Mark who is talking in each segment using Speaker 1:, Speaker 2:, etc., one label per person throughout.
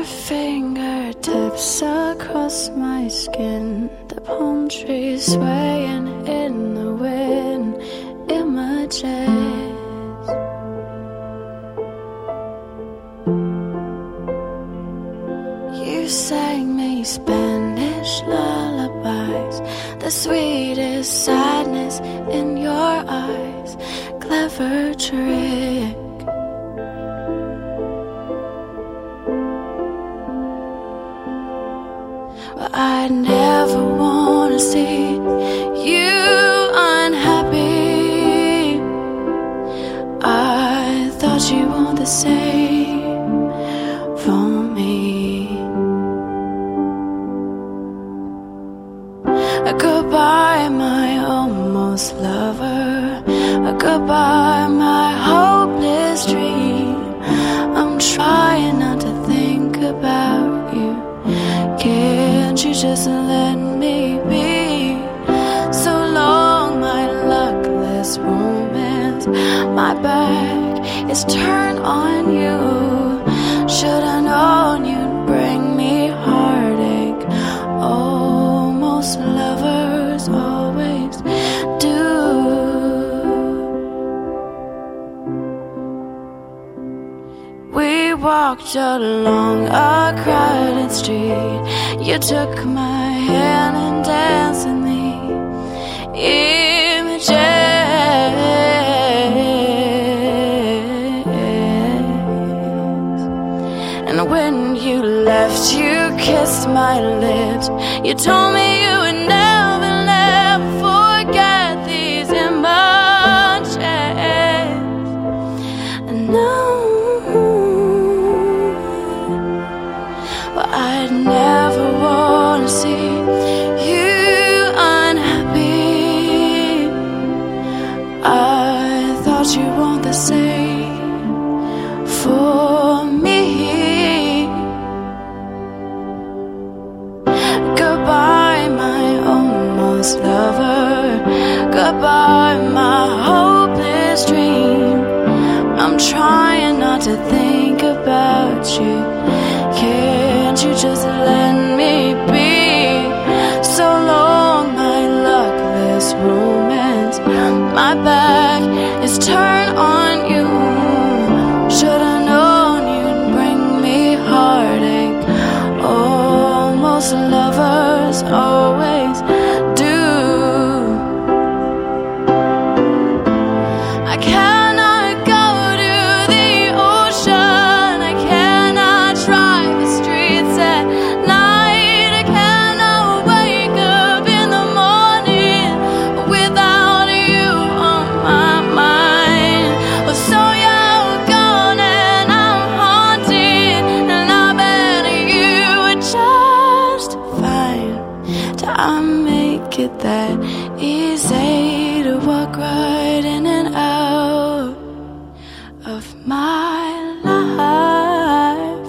Speaker 1: Your fingertips across my skin, the palm trees swaying in the wind, images. You sang me Spanish lullabies, the sweetest sadness in your eyes, clever trick. But I never wanna see you unhappy. I thought you want the same for me. Goodbye, my almost lover. Goodbye, my hopeless dream. I'm trying not to think about you. Can't you just let me be? So long, my luckless romance. My back is turned on you. Should've known you'd bring me heartache. Almost lovers always do. We walked along a crowded street. You took my hand and danced in the images. And when you left, you kissed my lips. You told me you would never, never forget these images. And now I'd never wanna see you unhappy. I thought you want the same for me. Goodbye, my almost lover. Goodbye, my hopeless dream. I'm trying not to think about you. Can't you just let me be? So long, my luckless romance. My back is turned on you. Should've known you'd bring me heartache. Almost lovers always do. I cannot go to the ocean. I cannot drive the streets at night. I cannot wake up in the morning without you on my mind. Oh, so you're gone and I'm haunted, and I bet you would just fine. I make it that easy to walk right in and out of my life.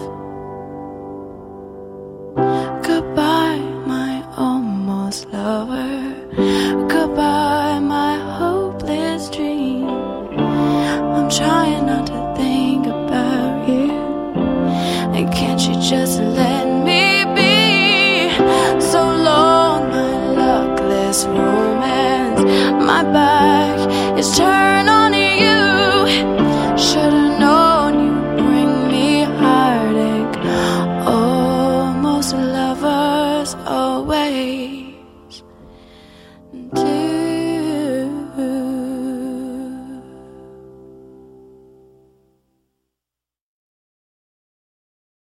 Speaker 1: Goodbye, my almost lover. Goodbye, my hopeless dream. I'm trying not to think about you. And can't you just let me be? So long, my luckless romance. My back is turned